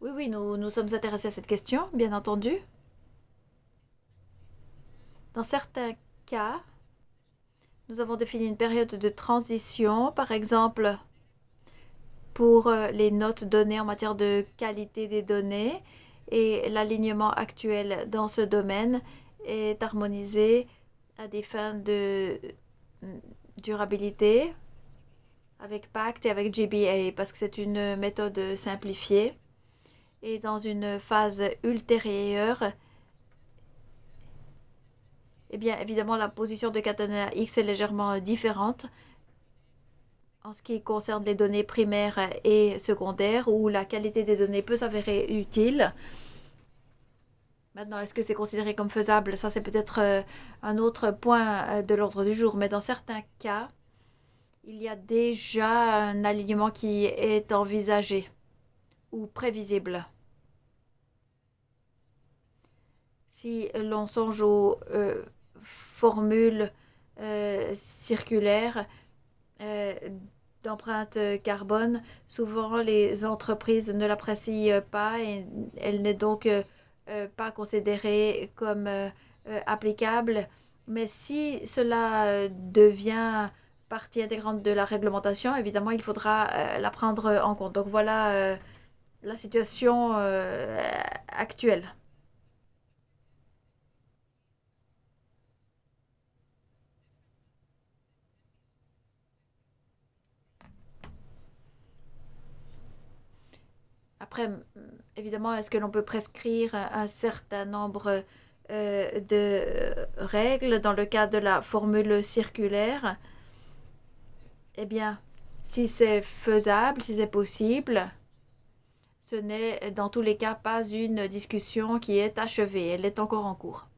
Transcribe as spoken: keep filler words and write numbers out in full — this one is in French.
Oui, oui, nous nous sommes intéressés à cette question, bien entendu. Dans certains cas, nous avons défini une période de transition, par exemple pour euh, les notes données en matière de qualité des données, et l'alignement actuel dans ce domaine est harmonisé à des fins de mm, durabilité avec Pact et avec G B A parce que c'est une méthode simplifiée. Et dans une phase ultérieure, eh bien, évidemment, la position de Catena X est légèrement différente en ce qui concerne les données primaires et secondaires, où la qualité des données peut s'avérer utile. Maintenant, est-ce que c'est considéré comme faisable? Ça, c'est peut-être euh, un autre point euh, de l'ordre du jour. Mais dans certains cas, il y a déjà un alignement qui est envisagé ou prévisible. Si l'on songe aux euh, formules euh, circulaires euh, d'empreinte carbone, souvent les entreprises ne l'apprécient pas et elle n'est donc euh, euh, pas considérée comme euh, euh, applicable. Mais si cela euh, devient partie intégrante de la réglementation, évidemment, il faudra euh, la prendre en compte. Donc voilà euh, la situation euh, actuelle. Après, évidemment, est-ce que l'on peut prescrire un certain nombre euh, de règles dans le cas de la formule circulaire? Eh bien, si c'est faisable, si c'est possible, ce n'est dans tous les cas pas une discussion qui est achevée, elle est encore en cours.